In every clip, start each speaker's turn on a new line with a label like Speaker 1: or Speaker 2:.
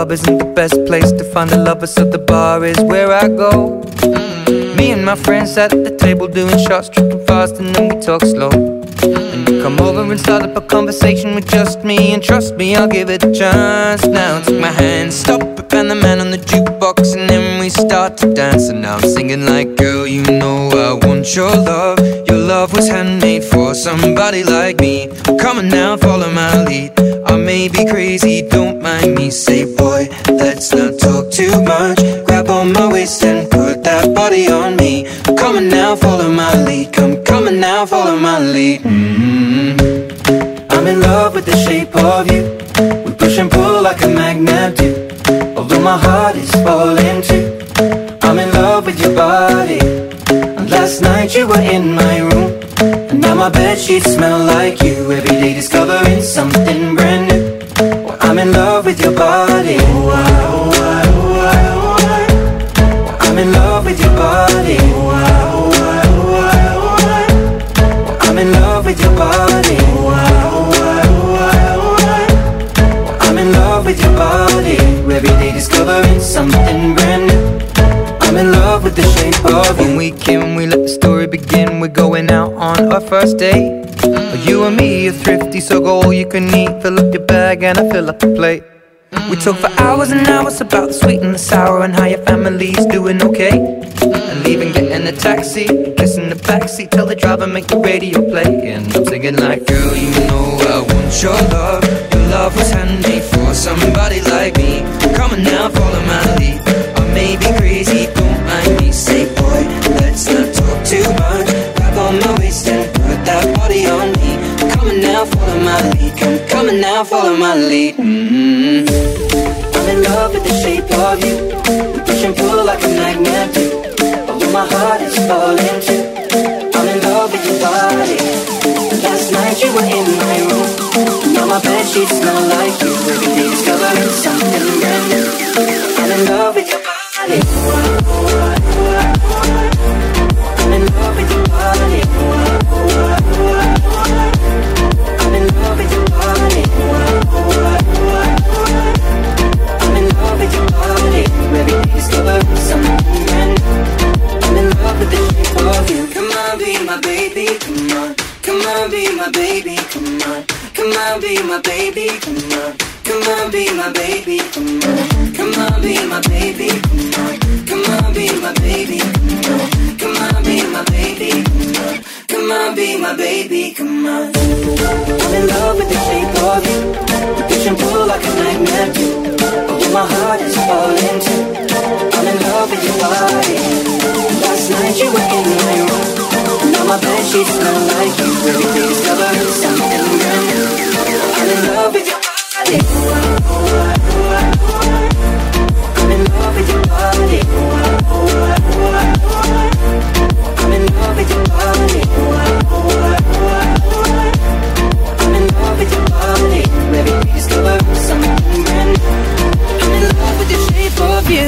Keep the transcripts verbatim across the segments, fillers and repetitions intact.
Speaker 1: club isn't the best place to find a lover, so the bar is where I go. Mm. Me and my friends at the table doing shots, tripping fast, and then we talk slow. And you come over and start up a conversation with just me, and trust me, I'll give it a chance. Now take my hand, stop it, and the man on the jukebox, and then we start to dance. And now I'm singing like, girl, you know I want your love. Your love was handmade for somebody like me. Come on now, follow my lead. I may be crazy, don't mind me. Say, boy, let's not talk too much. Grab on my waist and put that body on me. Come on now, follow my lead. Come, come on now, follow my lead. Mm-hmm. I'm in love with the shape of you. We push and pull like a magnet do. Although my heart is falling too, I'm in love with your body. And last night you were in my room, and now my bedsheets smell like you. Every day discovering something brand new. Well, I'm in love with your body. Oh, I, oh, I, oh, I, oh, I. Well, I'm in love with your body. Oh, I, oh, I, oh, I, oh, I. Well, I'm in love with your body. Oh, I, oh, I, oh, I, oh, I. Well, I'm in love with your body. Every day discovering something brand new. I'm in love with the shape of you. When we came, we let the story begin. We're going out on our first date. mm. You and me are thrifty, so go all you can eat. Fill up your bag and I fill up the plate. mm. We talk for hours and hours about the sweet and the sour, and how your family's doing okay. mm. And leaving, getting a taxi, kissing the backseat, tell the driver make the radio play. And I'm singing like, girl, you know I want your love. Your love was handmade for somebody like me. Come on now, follow my lead. I may be crazy, don't mind me. Say, boy, let's not talk too much. Grab on my waist and put that body on me. Come on now, follow my lead. Come, come on now, follow my lead. Mm-hmm. I'm in love with the shape of you. We push and pull like a magnet do. Although my heart is falling too, I'm in love with your body. Last night you were in my room, now my bedsheets smell like you. Every day discovering something brand new. I'm in love with your body. I'm in love with your body. I'm in love with your body. I'm in love with your body. Every day discovering something brand new. I'm in love with the shape of you. Come on, be my baby, come on. Come on, be my baby, come on. Come on, be my baby, come on. Come on, be my baby, come on. Come on, be my baby, come on. Come on, be my baby, come on. Come on, be my baby, come on. Come on, be my baby, come on. I'm in love with the shape of you. We push and pull like a magnet do. Although my heart is falling too, I'm in love with your body. Last night you were in my room, now my bedsheets smell like you. Every day discovering something brand new. I'm in love with your body. I'm in love with your body. I'm in love with your body. I'm in love with your body. Every day discovering something brand new. I'm in love with the shape of you.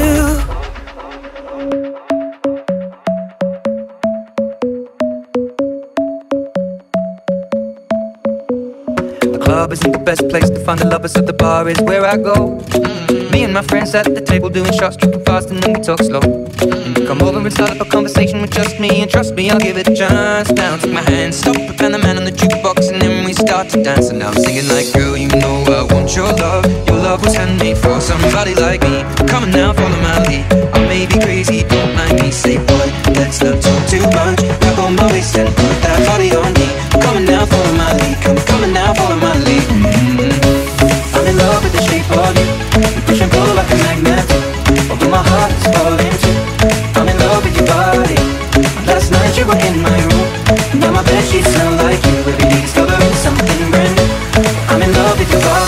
Speaker 1: Club isn't the best place to find a lover, so the bar is where I go. mm. Me and my friends at the table doing shots, tripping fast, and then we talk slow. And you come over and start up a conversation with just me, and trust me, I'll give it a chance. Now take my hand, stop it, and the man on the jukebox, and then we start to dance. And now I'm singing like, girl, you know I want your love. Your love was handmade for somebody like me. Come on now, follow my lead. I may be crazy, don't mind me. Say, boy, let's not talk too much. Grab on my waist and put that body on me. Come on now, follow my lead. Come, come on now, follow my lead. Mm-hmm. I'm in love with the shape of you. We push and pull like a magnet. Although my heart is falling too, I'm in love with your body. Last night you were in my room, now my bedsheets smell like you. Every day discovering something brand new. I'm in love with your body.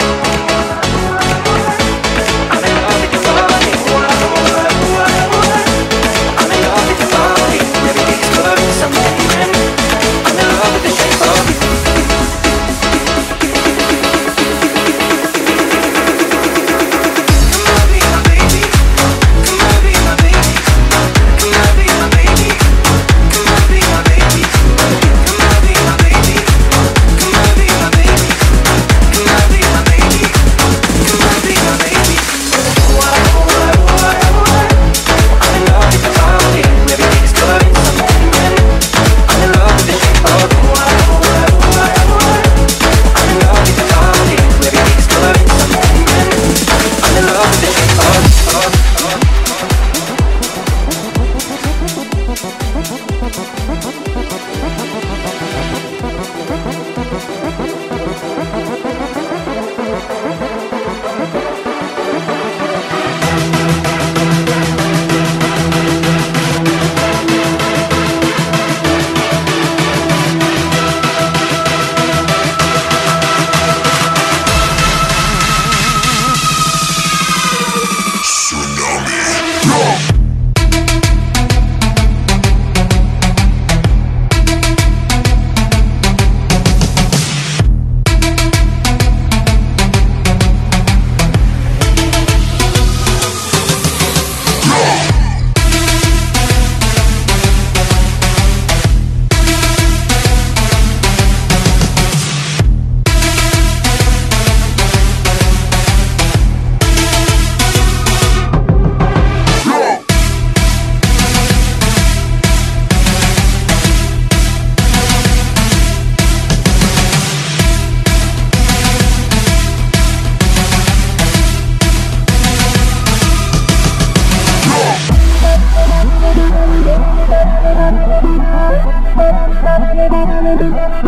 Speaker 1: I'm in love with your body.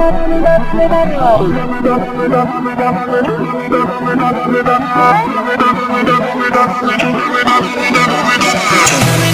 Speaker 2: Tonight